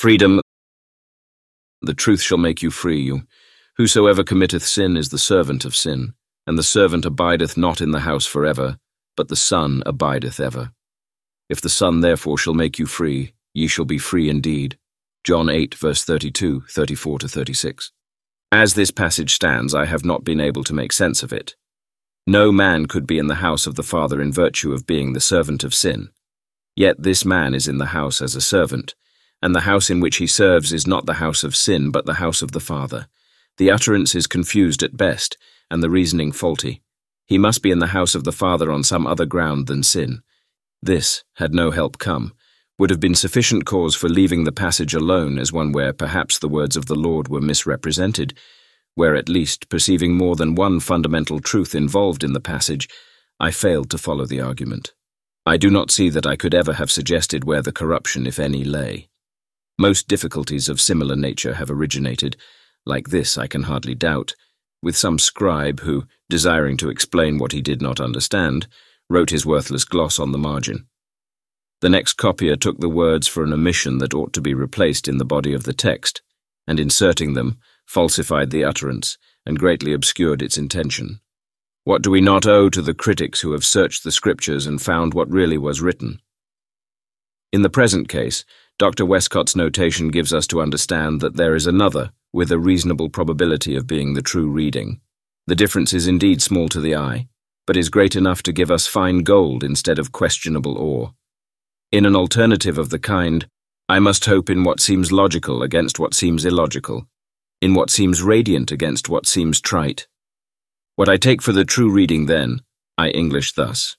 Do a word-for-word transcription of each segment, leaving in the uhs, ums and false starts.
Freedom, the truth shall make you free. You. Whosoever committeth sin is the servant of sin, and the servant abideth not in the house forever, but the Son abideth ever. If the Son therefore shall make you free, ye shall be free indeed. John eight, verse thirty-two, thirty-four to thirty-six. As this passage stands, I have not been able to make sense of it. No man could be in the house of the Father in virtue of being the servant of sin. Yet this man is in the house as a servant, and the house in which he serves is not the house of sin, but the house of the Father. The utterance is confused at best, and the reasoning faulty. He must be in the house of the Father on some other ground than sin. This, had no help come, would have been sufficient cause for leaving the passage alone as one where perhaps the words of the Lord were misrepresented, where at least, perceiving more than one fundamental truth involved in the passage, I failed to follow the argument. I do not see that I could ever have suggested where the corruption, if any, lay. Most difficulties of similar nature have originated, like this I can hardly doubt, with some scribe who, desiring to explain what he did not understand, wrote his worthless gloss on the margin. The next copier took the words for an omission that ought to be replaced in the body of the text, and inserting them, falsified the utterance, and greatly obscured its intention. What do we not owe to the critics who have searched the Scriptures and found what really was written? In the present case, Doctor Westcott's notation gives us to understand that there is another, with a reasonable probability of being the true reading. The difference is indeed small to the eye, but is great enough to give us fine gold instead of questionable ore. In an alternative of the kind, I must hope in what seems logical against what seems illogical, in what seems radiant against what seems trite. What I take for the true reading then, I English thus.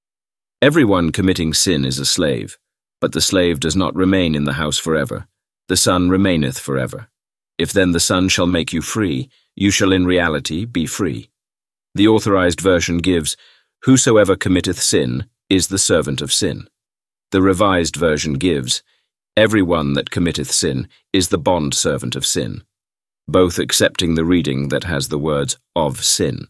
Everyone committing sin is a slave, but the slave does not remain in the house forever. The Son remaineth forever. If then the Son shall make you free, you shall in reality be free. The Authorized Version gives, Whosoever committeth sin is the servant of sin. The Revised Version gives, Every one that committeth sin is the bond servant of sin, both accepting the reading that has the words of sin.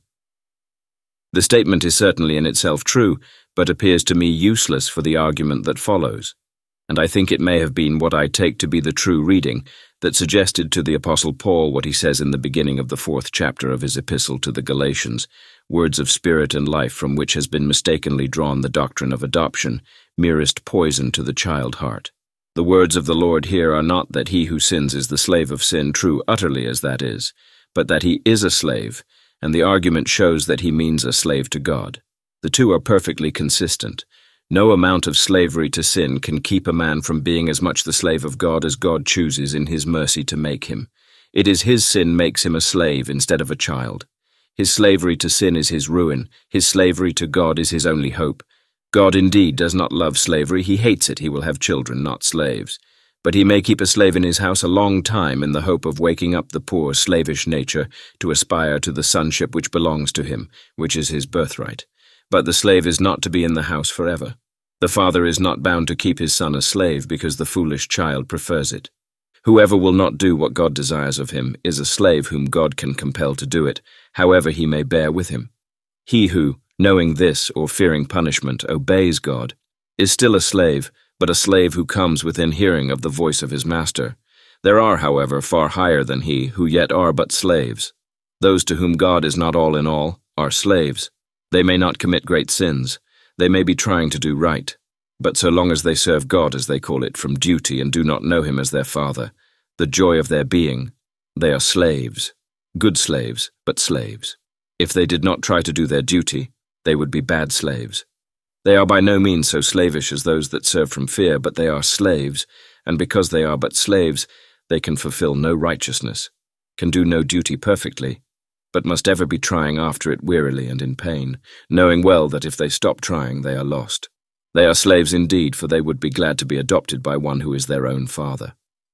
The statement is certainly in itself true, but appears to me useless for the argument that follows, and I think it may have been what I take to be the true reading that suggested to the Apostle Paul what he says in the beginning of the fourth chapter of his epistle to the Galatians, words of spirit and life from which has been mistakenly drawn the doctrine of adoption, merest poison to the child heart. The words of the Lord here are not that he who sins is the slave of sin, true utterly as that is, but that he is a slave, and the argument shows that he means a slave to God. The two are perfectly consistent. No amount of slavery to sin can keep a man from being as much the slave of God as God chooses in his mercy to make him. It is his sin makes him a slave instead of a child. His slavery to sin is his ruin. His slavery to God is his only hope. God indeed does not love slavery. He hates it. He will have children, not slaves. But he may keep a slave in his house a long time in the hope of waking up the poor, slavish nature to aspire to the sonship which belongs to him, which is his birthright. But the slave is not to be in the house forever. The father is not bound to keep his son a slave because the foolish child prefers it. Whoever will not do what God desires of him is a slave whom God can compel to do it, however he may bear with him. He who, knowing this or fearing punishment, obeys God, is still a slave, but a slave who comes within hearing of the voice of his master. There are, however, far higher than he, who yet are but slaves. Those to whom God is not all in all are slaves. They may not commit great sins. They may be trying to do right. But so long as they serve God, as they call it, from duty and do not know him as their Father, the joy of their being, they are slaves. Good slaves, but slaves. If they did not try to do their duty, they would be bad slaves. They are by no means so slavish as those that serve from fear, but they are slaves, and because they are but slaves, they can fulfill no righteousness, can do no duty perfectly, but must ever be trying after it wearily and in pain, knowing well that if they stop trying, they are lost. They are slaves indeed, for they would be glad to be adopted by one who is their own father.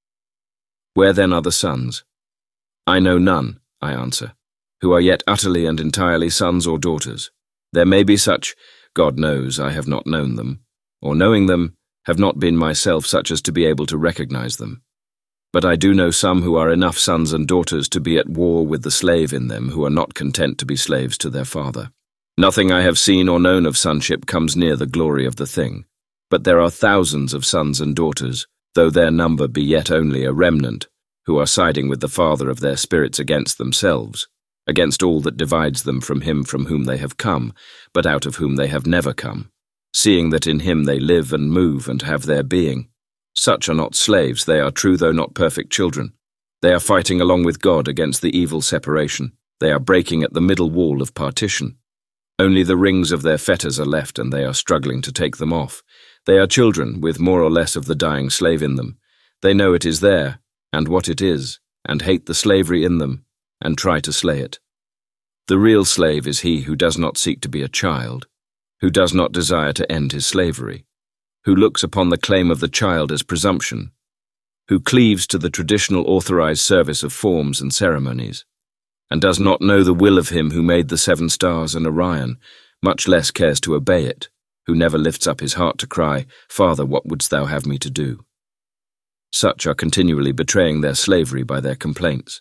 Where then are the sons? I know none, I answer, who are yet utterly and entirely sons or daughters. There may be such, God knows I have not known them, or knowing them, have not been myself such as to be able to recognize them. But I do know some who are enough sons and daughters to be at war with the slave in them, who are not content to be slaves to their father. Nothing I have seen or known of sonship comes near the glory of the thing, but there are thousands of sons and daughters though their number be yet only a remnant, who are siding with the father of their spirits against themselves, against all that divides them from him from whom they have come, but out of whom they have never come, seeing that in him they live and move and have their being. Such are not slaves, they are true though not perfect children. They are fighting along with God against the evil separation. They are breaking at the middle wall of partition. Only the rings of their fetters are left, and they are struggling to take them off. They are children, with more or less of the dying slave in them. They know it is there, and what it is, and hate the slavery in them, and try to slay it. The real slave is he who does not seek to be a child, who does not desire to end his slavery, who looks upon the claim of the child as presumption, who cleaves to the traditional authorized service of forms and ceremonies, and does not know the will of him who made the seven stars and Orion, much less cares to obey it, who never lifts up his heart to cry, "Father, what wouldst thou have me to do?" Such are continually betraying their slavery by their complaints.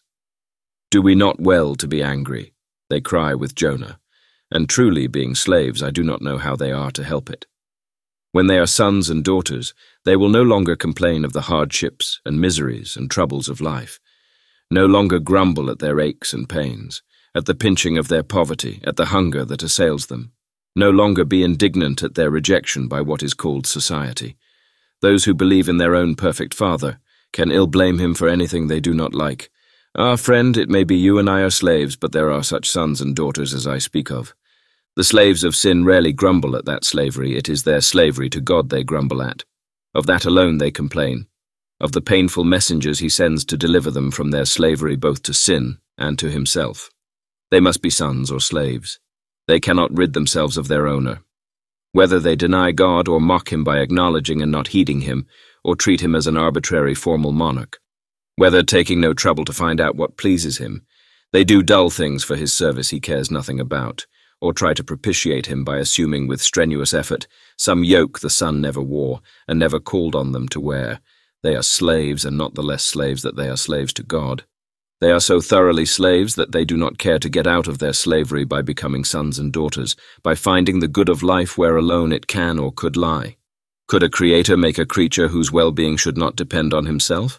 "Do we not well to be angry?" they cry with Jonah, and truly, being slaves, I do not know how they are to help it. When they are sons and daughters, they will no longer complain of the hardships and miseries and troubles of life, no longer grumble at their aches and pains, at the pinching of their poverty, at the hunger that assails them, no longer be indignant at their rejection by what is called society. Those who believe in their own perfect Father can ill blame him for anything they do not like. "Ah, friend, it may be you and I are slaves, but there are such sons and daughters as I speak of." The slaves of sin rarely grumble at that slavery, it is their slavery to God they grumble at. Of that alone they complain, of the painful messengers he sends to deliver them from their slavery both to sin and to himself. They must be sons or slaves. They cannot rid themselves of their owner. Whether they deny God or mock him by acknowledging and not heeding him, or treat him as an arbitrary formal monarch, whether taking no trouble to find out what pleases him, they do dull things for his service he cares nothing about, or try to propitiate him by assuming with strenuous effort some yoke the Son never wore and never called on them to wear. They are slaves, and not the less slaves that they are slaves to God. They are so thoroughly slaves that they do not care to get out of their slavery by becoming sons and daughters, by finding the good of life where alone it can or could lie. Could a creator make a creature whose well-being should not depend on himself?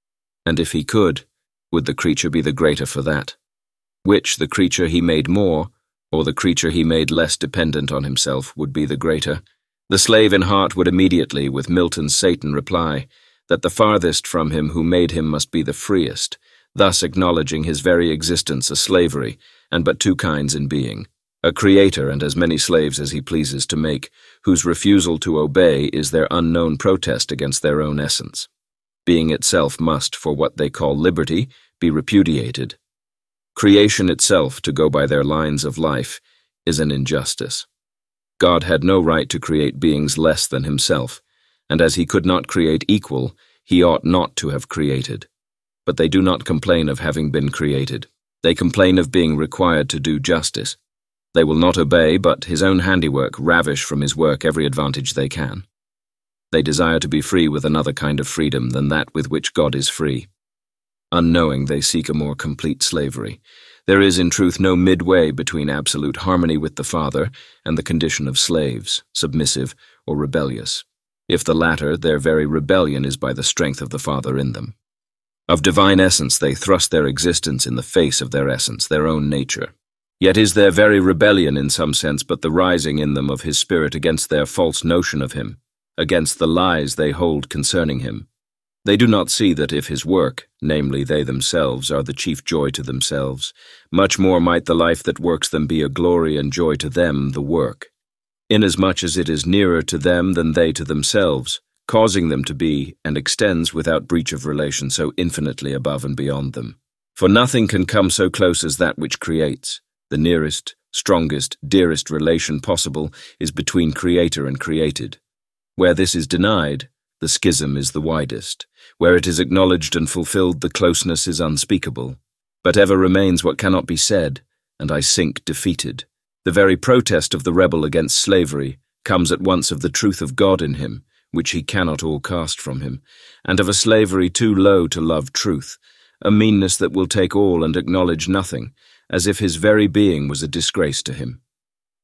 And if he could, would the creature be the greater for that? Which, the creature he made more, or the creature he made less dependent on himself, would be the greater? The slave in heart would immediately, with Milton's Satan, reply that the farthest from him who made him must be the freest, thus acknowledging his very existence a slavery, and but two kinds in being, a creator and as many slaves as he pleases to make, whose refusal to obey is their unknown protest against their own essence. Being itself must, for what they call liberty, be repudiated. Creation itself, to go by their lines of life, is an injustice. God had no right to create beings less than himself, and as he could not create equal, he ought not to have created. But they do not complain of having been created. They complain of being required to do justice. They will not obey, but his own handiwork ravish from his work every advantage they can. They desire to be free with another kind of freedom than that with which God is free. Unknowing, they seek a more complete slavery. There is in truth no midway between absolute harmony with the Father and the condition of slaves, submissive or rebellious. If the latter, their very rebellion is by the strength of the Father in them. Of divine essence they thrust their existence in the face of their essence, their own nature. Yet is their very rebellion in some sense but the rising in them of his Spirit against their false notion of him, against the lies they hold concerning him. They do not see that if his work, namely they themselves, are the chief joy to themselves, much more might the life that works them be a glory and joy to them, the work, inasmuch as it is nearer to them than they to themselves, causing them to be, and extends without breach of relation so infinitely above and beyond them. For nothing can come so close as that which creates. The nearest, strongest, dearest relation possible is between creator and created. Where this is denied, the schism is the widest. Where it is acknowledged and fulfilled, the closeness is unspeakable. But ever remains what cannot be said, and I sink defeated. The very protest of the rebel against slavery comes at once of the truth of God in him, which he cannot all cast from him, and of a slavery too low to love truth, a meanness that will take all and acknowledge nothing, as if his very being was a disgrace to him.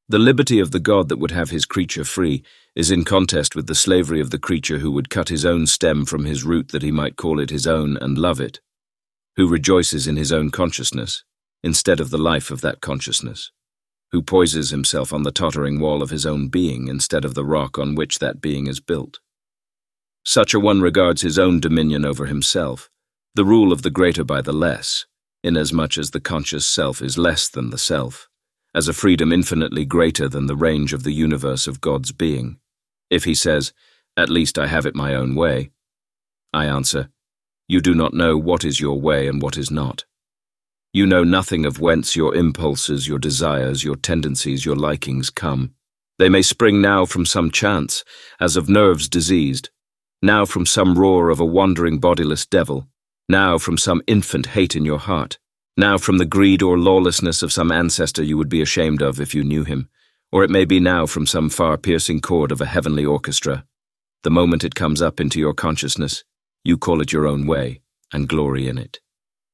The liberty of the God that would have his creature free is in contest with the slavery of the creature who would cut his own stem from his root that he might call it his own and love it, who rejoices in his own consciousness instead of the life of that consciousness, who poises himself on the tottering wall of his own being instead of the rock on which that being is built. Such a one regards his own dominion over himself, the rule of the greater by the less, inasmuch as the conscious self is less than the self, as a freedom infinitely greater than the range of the universe of God's being. If he says, "At least I have it my own way," I answer, "You do not know what is your way and what is not. You know nothing of whence your impulses, your desires, your tendencies, your likings come. They may spring now from some chance, as of nerves diseased, now from some roar of a wandering bodiless devil, now from some infant hate in your heart, now from the greed or lawlessness of some ancestor you would be ashamed of if you knew him, or it may be now from some far-piercing chord of a heavenly orchestra. The moment it comes up into your consciousness, you call it your own way and glory in it."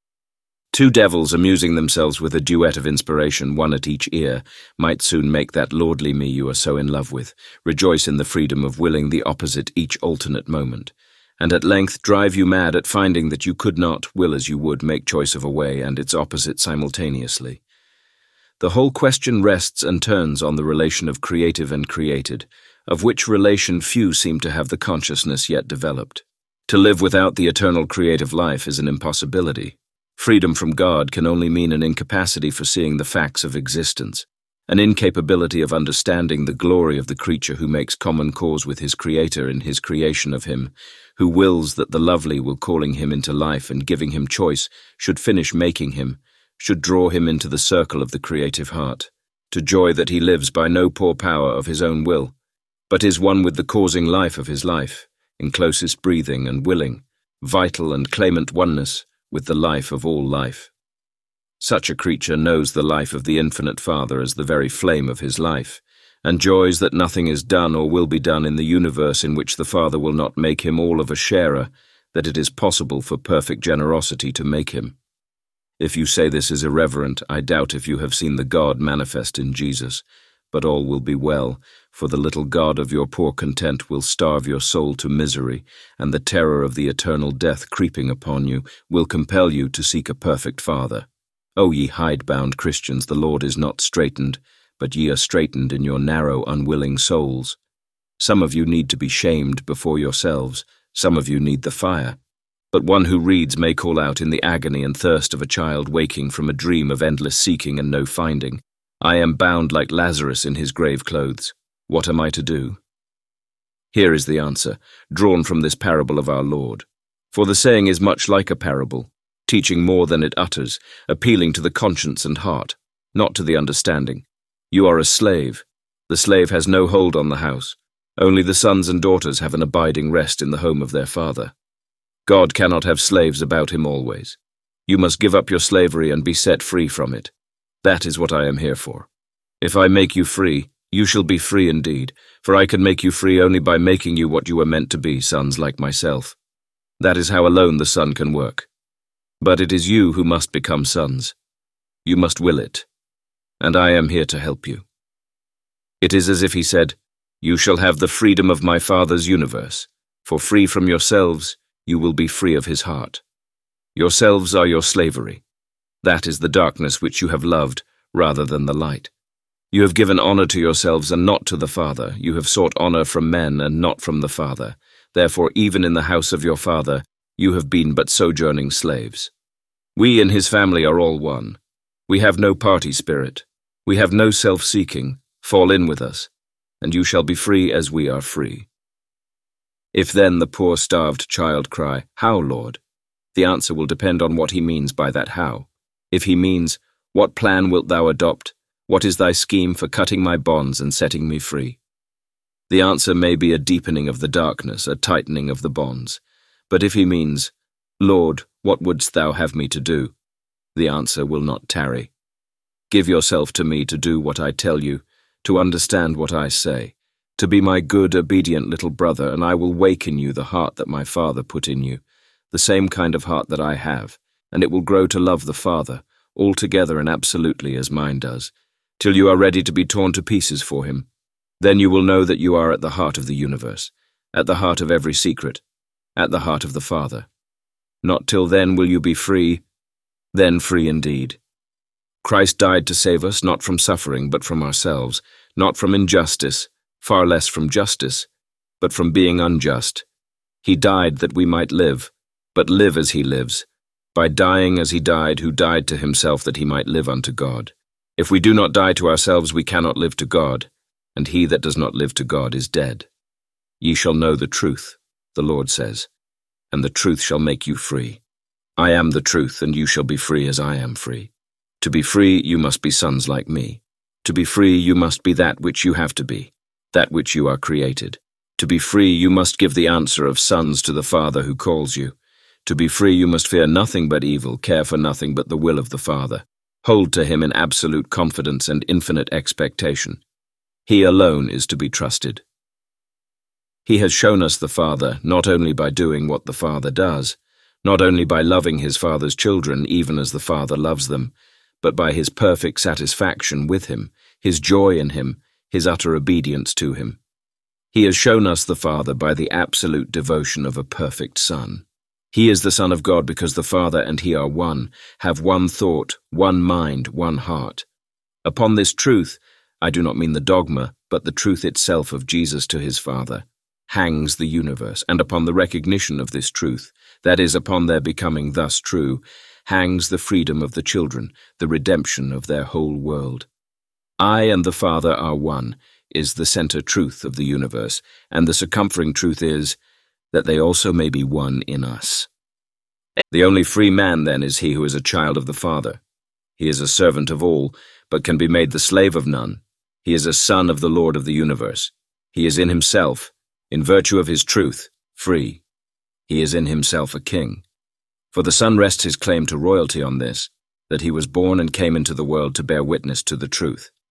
Two devils amusing themselves with a duet of inspiration, one at each ear, might soon make that lordly me you are so in love with rejoice in the freedom of willing the opposite each alternate moment, and at length drive you mad at finding that you could not, will as you would, make choice of a way and its opposite simultaneously. The whole question rests and turns on the relation of creative and created, of which relation few seem to have the consciousness yet developed. To live without the eternal creative life is an impossibility. Freedom from God can only mean an incapacity for seeing the facts of existence, an incapability of understanding the glory of the creature who makes common cause with his Creator in his creation of him, who wills that the lovely will calling him into life and giving him choice should finish making him, should draw him into the circle of the creative heart, to joy that he lives by no poor power of his own will, but is one with the causing life of his life, in closest breathing and willing, vital and claimant oneness with the life of all life. Such a creature knows the life of the infinite Father as the very flame of his life, and joys that nothing is done or will be done in the universe in which the Father will not make him all of a sharer, that it is possible for perfect generosity to make him. If you say this is irreverent, I doubt if you have seen the God manifest in Jesus, but all will be well, for the little God of your poor content will starve your soul to misery, and the terror of the eternal death creeping upon you will compel you to seek a perfect Father. O ye hidebound Christians, the Lord is not straitened, but ye are straitened in your narrow, unwilling souls. Some of you need to be shamed before yourselves, some of you need the fire. But one who reads may call out in the agony and thirst of a child waking from a dream of endless seeking and no finding, I am bound like Lazarus in his grave clothes. What am I to do? Here is the answer, drawn from this parable of our Lord. For the saying is much like a parable, teaching more than it utters, appealing to the conscience and heart, not to the understanding. You are a slave. The slave has no hold on the house. Only the sons and daughters have an abiding rest in the home of their father. God cannot have slaves about him always. You must give up your slavery and be set free from it. That is what I am here for. If I make you free, you shall be free indeed, for I can make you free only by making you what you were meant to be, sons like myself. That is how alone the Son can work. But it is you who must become sons. You must will it, and I am here to help you. It is as if he said, You shall have the freedom of my Father's universe, for free from yourselves, you will be free of his heart. Yourselves are your slavery. That is the darkness which you have loved rather than the light. You have given honor to yourselves and not to the Father. You have sought honor from men and not from the Father. Therefore, even in the house of your Father, you have been but sojourning slaves. We in his family are all one. We have no party spirit. We have no self-seeking. Fall in with us, and you shall be free as we are free. If then the poor starved child cry, How, Lord? The answer will depend on what he means by that how. If he means, What plan wilt thou adopt? What is thy scheme for cutting my bonds and setting me free? The answer may be a deepening of the darkness, a tightening of the bonds. But if he means, Lord, what wouldst thou have me to do? The answer will not tarry. Give yourself to me to do what I tell you, to understand what I say, to be my good, obedient little brother, and I will wake in you the heart that my Father put in you, the same kind of heart that I have, and it will grow to love the Father, altogether and absolutely as mine does, till you are ready to be torn to pieces for him. Then you will know that you are at the heart of the universe, at the heart of every secret, at the heart of the Father. Not till then will you be free, then free indeed. Christ died to save us not from suffering but from ourselves, not from injustice, far less from justice, but from being unjust. He died that we might live, but live as he lives, by dying as he died, who died to himself that he might live unto God. If we do not die to ourselves, we cannot live to God, and he that does not live to God is dead. Ye shall know the truth, the Lord says, and the truth shall make you free. I am the truth, and you shall be free as I am free. To be free, you must be sons like me. To be free, you must be that which you have to be, that which you are created. To be free, you must give the answer of sons to the Father who calls you. To be free, you must fear nothing but evil, care for nothing but the will of the Father. Hold to him in absolute confidence and infinite expectation. He alone is to be trusted. He has shown us the Father not only by doing what the Father does, not only by loving his Father's children even as the Father loves them, but by his perfect satisfaction with him, his joy in him, his utter obedience to him. He has shown us the Father by the absolute devotion of a perfect Son. He is the Son of God because the Father and he are one, have one thought, one mind, one heart. Upon this truth, I do not mean the dogma, but the truth itself of Jesus to his Father, hangs the universe, and upon the recognition of this truth, that is, upon their becoming thus true, hangs the freedom of the children, the redemption of their whole world. I and the Father are one, is the center truth of the universe, and the circumferring truth is that they also may be one in us. The only free man, then, is he who is a child of the Father. He is a servant of all, but can be made the slave of none. He is a son of the Lord of the universe. He is in himself, in virtue of his truth, free. He is in himself a king. For the Son rests his claim to royalty on this, that he was born and came into the world to bear witness to the truth.